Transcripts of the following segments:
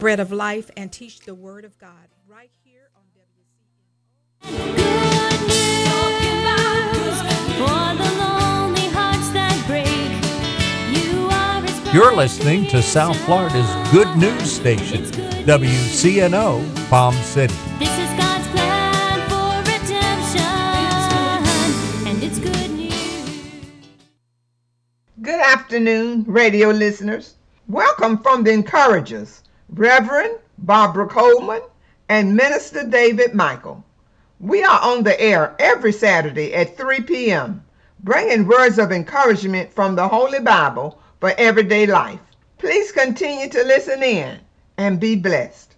bread of life, and teach the word of God right here on Good news for the lonely hearts that break. You are You're listening to South Florida's Good News Station, WCNO Palm City. This is God's plan for redemption, and it's good news. Good afternoon, radio listeners. Welcome from the Encouragers, Reverend Barbara Coleman and Minister David Michael. We are on the air every Saturday at 3 p.m., bringing words of encouragement from the Holy Bible for everyday life. Please continue to listen in and be blessed.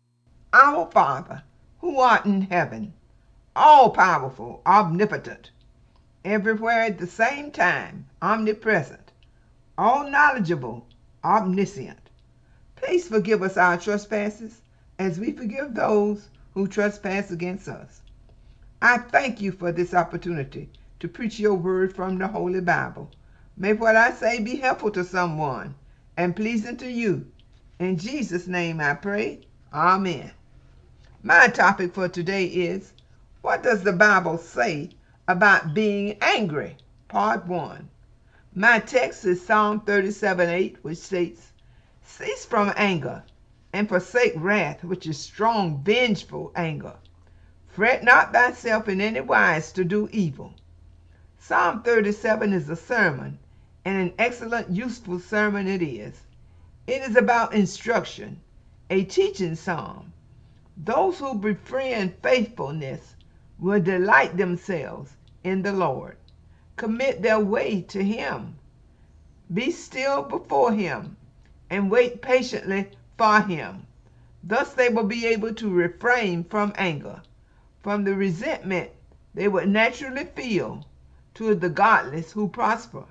Our Father, who art in heaven, all powerful, omnipotent, everywhere at the same time, omnipresent, all knowledgeable, omniscient. Please forgive us our trespasses as we forgive those who trespass against us. I thank you for this opportunity to preach your word from the Holy Bible. May what I say be helpful to someone and pleasing to you. In Jesus' name I pray. Amen. My topic for today is, what does the Bible say about being angry? Part 1. My text is Psalm 37:8, which states, cease from anger and forsake wrath, which is strong, vengeful anger. Fret not thyself in any wise to do evil. Psalm 37 is a sermon, and an excellent, useful sermon it is. It is about instruction, a teaching psalm. Those who befriend faithfulness will delight themselves in the Lord. Commit their way to Him. Be still before Him and wait patiently for Him. Thus they will be able to refrain from anger, from the resentment they would naturally feel toward the godless who prosper.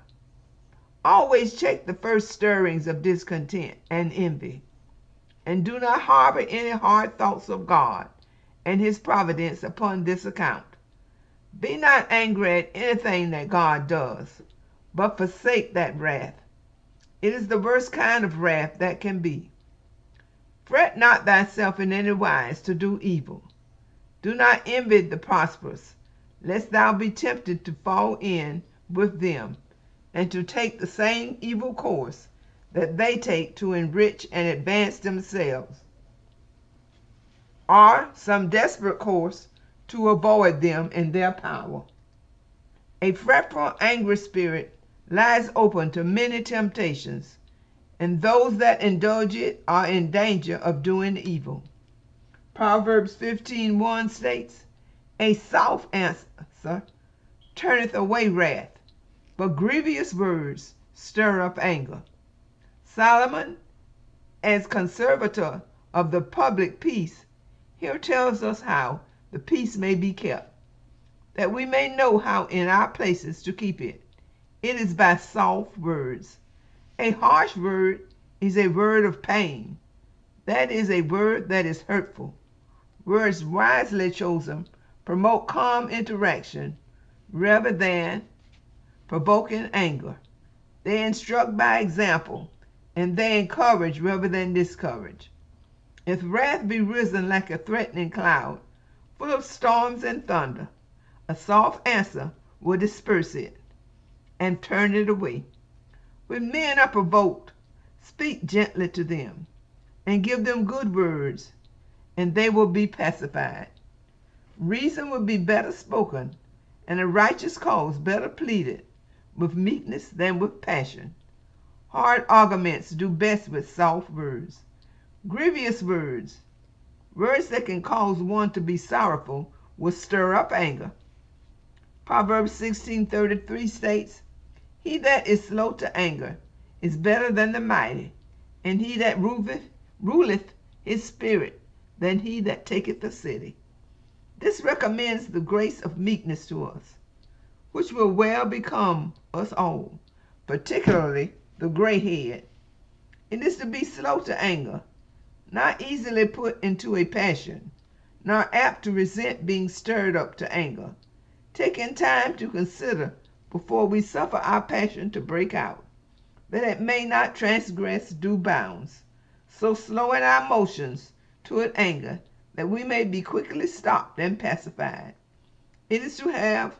Always check the first stirrings of discontent and envy, and do not harbor any hard thoughts of God and His providence upon this account. Be not angry at anything that God does, but forsake that wrath. It is the worst kind of wrath that can be. Fret not thyself in any wise to do evil. Do not envy the prosperous, lest thou be tempted to fall in with them, and to take the same evil course that they take to enrich and advance themselves, or some desperate course to avoid them in their power. A fretful, angry spirit lies open to many temptations, and those that indulge it are in danger of doing evil. Proverbs 15:1 states, a soft answer turneth away wrath, but grievous words stir up anger. Solomon, as conservator of the public peace, here tells us how the peace may be kept, that we may know how in our places to keep it. It is by soft words. A harsh word is a word of pain. That is a word that is hurtful. Words wisely chosen promote calm interaction rather than provoking anger. They instruct by example, and they encourage rather than discourage. If wrath be risen like a threatening cloud, full of storms and thunder, a soft answer will disperse it and turn it away. When men are provoked, speak gently to them and give them good words, and they will be pacified. Reason will be better spoken, and a righteous cause better pleaded with meekness than with passion. Hard arguments do best with soft words. Grievous words, words that can cause one to be sorrowful, will stir up anger. Proverbs 16:33 states, he that is slow to anger is better than the mighty, and he that ruleth his spirit than he that taketh the city. This recommends the grace of meekness to us, which will well become us all, particularly the gray head. It is to be slow to anger, not easily put into a passion, nor apt to resent being stirred up to anger, taking time to consider before we suffer our passion to break out, that it may not transgress due bounds, so slow in our motions toward anger that we may be quickly stopped and pacified. It is to have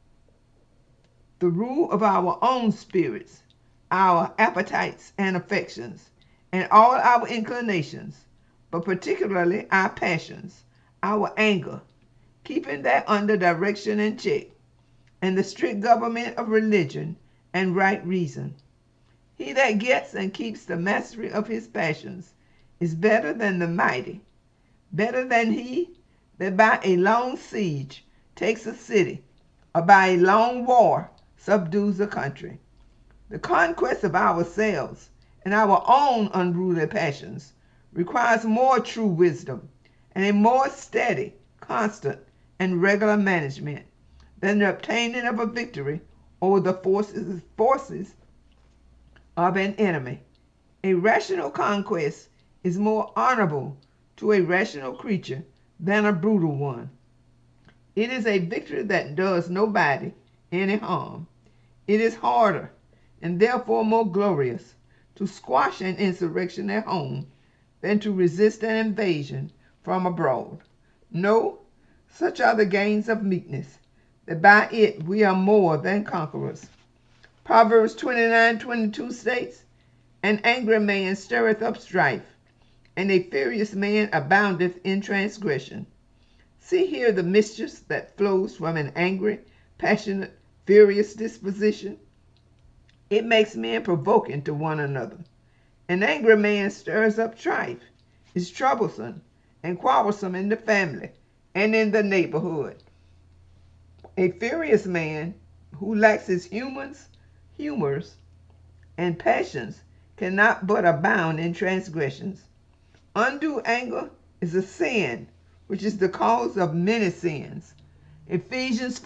the rule of our own spirits, our appetites and affections, and all our inclinations, but particularly our passions, our anger, keeping that under direction and check, and the strict government of religion and right reason. He that gets and keeps the mastery of his passions is better than the mighty, better than he that by a long siege takes a city, or by a long war subdues a country. The conquest of ourselves and our own unruly passions requires more true wisdom and a more steady, constant, and regular management than the obtaining of a victory over the forces of an enemy. A rational conquest is more honorable to a rational creature than a brutal one. It is a victory that does nobody any harm. It is harder and therefore more glorious to squash an insurrection at home than to resist an invasion from abroad. No, such are the gains of meekness, that by it we are more than conquerors. Proverbs 29:22 states, An angry man stirreth up strife, and a furious man aboundeth in transgression. See here the mischief that flows from an angry, passionate, furious disposition. It makes men provoking to one another. An angry man stirs up strife, is troublesome and quarrelsome in the family and in the neighborhood. A furious man who lacks his humors and passions cannot but abound in transgressions. Undue anger is a sin, which is the cause of many sins. Ephesians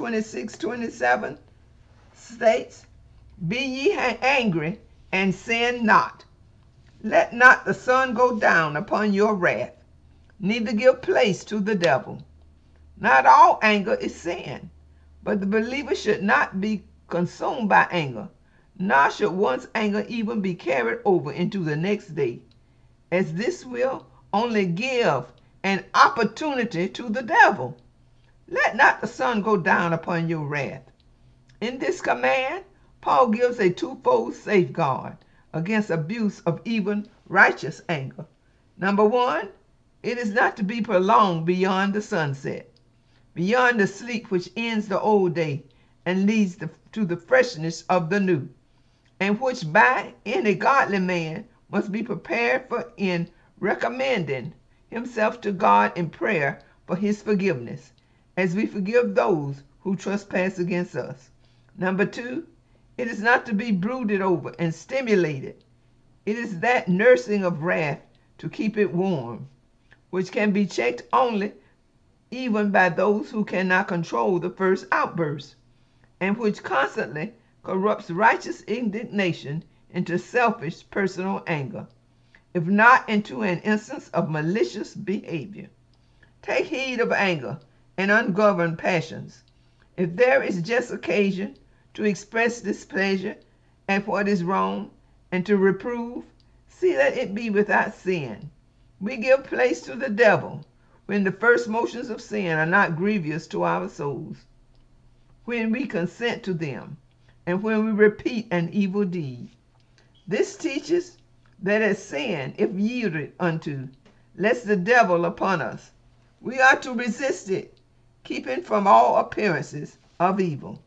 4:26-27 states, Be ye angry and sin not. Let not the sun go down upon your wrath, neither give place to the devil. Not all anger is sin, but the believer should not be consumed by anger, nor should one's anger even be carried over into the next day, as this will only give an opportunity to the devil. Let not the sun go down upon your wrath. In this command, Paul gives a twofold safeguard against abuse of even righteous anger. Number one, it is not to be prolonged beyond the sunset, beyond the sleep which ends the old day and leads to the freshness of the new, and which by any godly man must be prepared for in recommending himself to God in prayer for his forgiveness, as we forgive those who trespass against us. Number two, it is not to be brooded over and stimulated. It is that nursing of wrath to keep it warm, which can be checked only even by those who cannot control the first outburst, and which constantly corrupts righteous indignation into selfish personal anger, if not into an instance of malicious behavior. Take heed of anger and ungoverned passions. If there is just occasion to express displeasure at what is wrong and to reprove, see that it be without sin. We give place to the devil when the first motions of sin are not grievous to our souls, when we consent to them, and when we repeat an evil deed. This teaches that as sin, if yielded unto, lets the devil upon us, we are to resist it, keeping from all appearances of evil.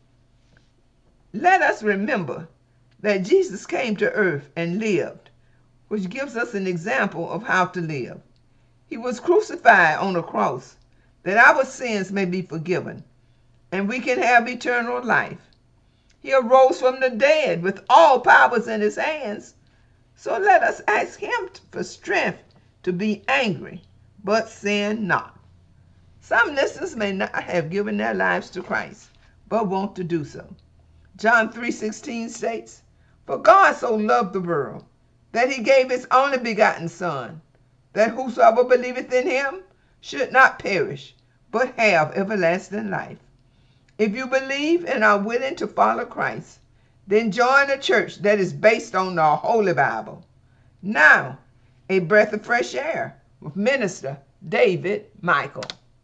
Let us remember that Jesus came to earth and lived, which gives us an example of how to live. He was crucified on a cross that our sins may be forgiven and we can have eternal life. He arose from the dead with all powers in his hands. So let us ask him for strength to be angry, but sin not. Some listeners may not have given their lives to Christ, but want to do so. John 3:16 states, For God so loved the world, that he gave his only begotten Son, that whosoever believeth in him should not perish, but have everlasting life. If you believe and are willing to follow Christ, then join a church that is based on the Holy Bible. Now, A Breath of Fresh Air with Minister David Michael.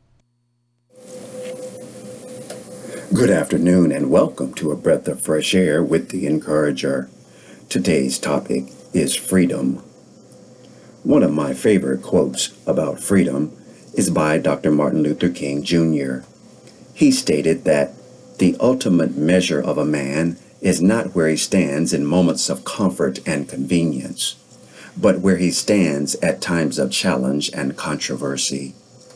Good afternoon and welcome to A Breath of Fresh Air with the Encourager. Today's topic is freedom. One of my favorite quotes about freedom is by Dr. Martin Luther King Jr. He stated that the ultimate measure of a man is not where he stands in moments of comfort and convenience, but where he stands at times of challenge and controversy.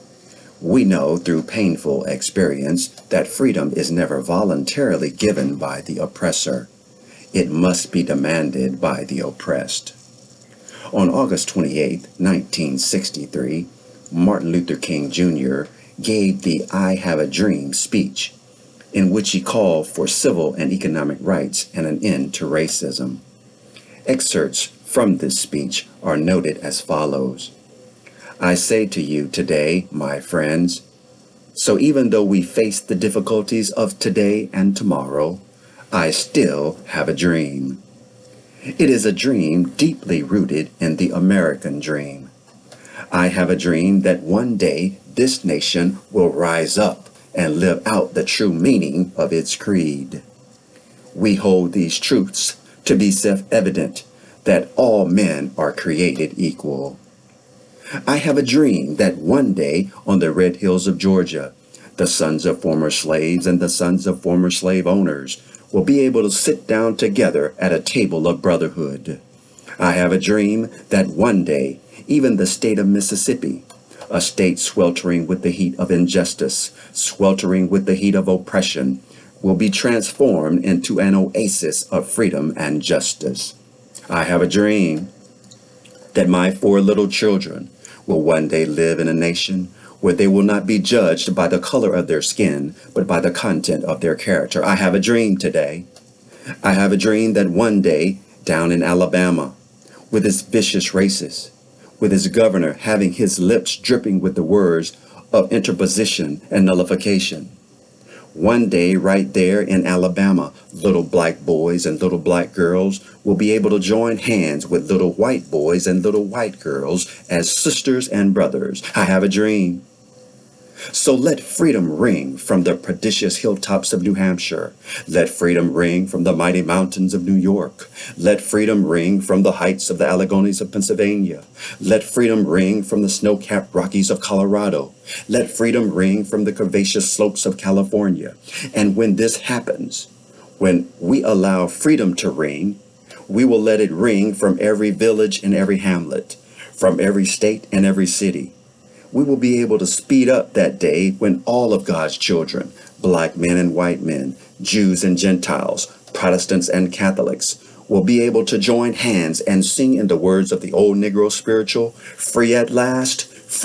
We know through painful experience that freedom is never voluntarily given by the oppressor. It must be demanded by the oppressed. On August 28, 1963, Martin Luther King Jr. gave the I Have a Dream speech, in which he called for civil and economic rights and an end to racism. Excerpts from this speech are noted as follows. I say to you today, my friends, so even though we face the difficulties of today and tomorrow, I still have a dream. It is a dream deeply rooted in the American dream. I have a dream that one day this nation will rise up and live out the true meaning of its creed. We hold these truths to be self-evident that all men are created equal. I have a dream that one day on the red hills of Georgia, the sons of former slaves and the sons of former slave owners will be able to sit down together at a table of brotherhood. I have a dream that one day, even the state of Mississippi, a state sweltering with the heat of injustice, sweltering with the heat of oppression, will be transformed into an oasis of freedom and justice. I have a dream that my 4 little children will one day live in a nation where they will not be judged by the color of their skin, but by the content of their character. I have a dream today. I have a dream that one day, down in Alabama, with its vicious racists, with its governor having his lips dripping with the words of interposition and nullification, one day right there in Alabama, little black boys and little black girls will be able to join hands with little white boys and little white girls as sisters and brothers. I have a dream. So let freedom ring from the prodigious hilltops of New Hampshire. Let freedom ring from the mighty mountains of New York. Let freedom ring from the heights of the Alleghenies of Pennsylvania. Let freedom ring from the snow-capped Rockies of Colorado. Let freedom ring from the curvaceous slopes of California. And when this happens, when we allow freedom to ring, we will let it ring from every village and every hamlet, from every state and every city. We will be able to speed up that day when all of God's children, black men and white men, Jews and Gentiles, Protestants and Catholics, will be able to join hands and sing in the words of the old Negro spiritual, free at last,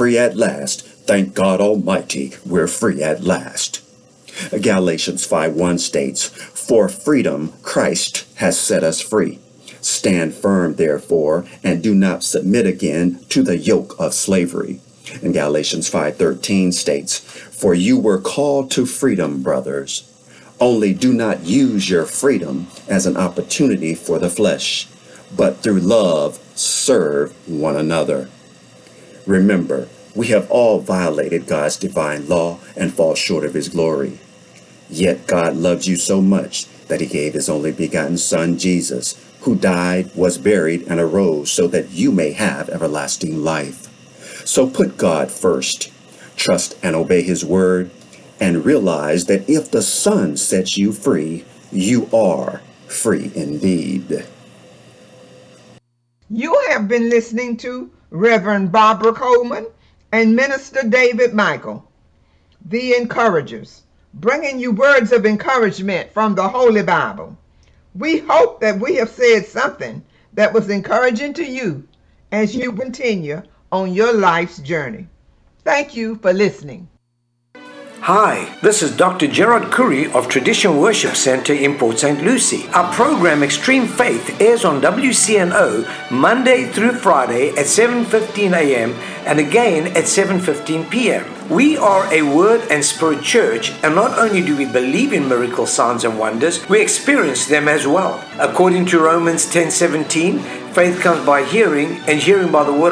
thank God Almighty, we're free at last. Galatians 5:1 states, for freedom Christ has set us free. Stand firm, therefore, and do not submit again to the yoke of slavery. And Galatians 5:13 states, for you were called to freedom, brothers. Only do not use your freedom as an opportunity for the flesh, but through love serve one another. Remember, we have all violated God's divine law and fall short of his glory. Yet God loves you so much that he gave his only begotten Son, Jesus, who died, was buried, and arose so that you may have everlasting life. So put God first, trust and obey his word, and realize that if the Son sets you free, you are free indeed. You have been listening to Reverend Barbara Coleman and Minister David Michael, the Encouragers, bringing you words of encouragement from the Holy Bible. We hope that we have said something that was encouraging to you as you continue on your life's journey. Thank you for listening. Hi, this is Dr. Gerard Curry of Tradition Worship Center in Port St. Lucie. Our program Extreme Faith airs on WCNO Monday through Friday at 7:15 a.m. and again at 7:15 p.m. We are a Word and Spirit church, and not only do we believe in miracles, signs and wonders, we experience them as well. According to Romans 10:17, faith comes by hearing, and hearing by the word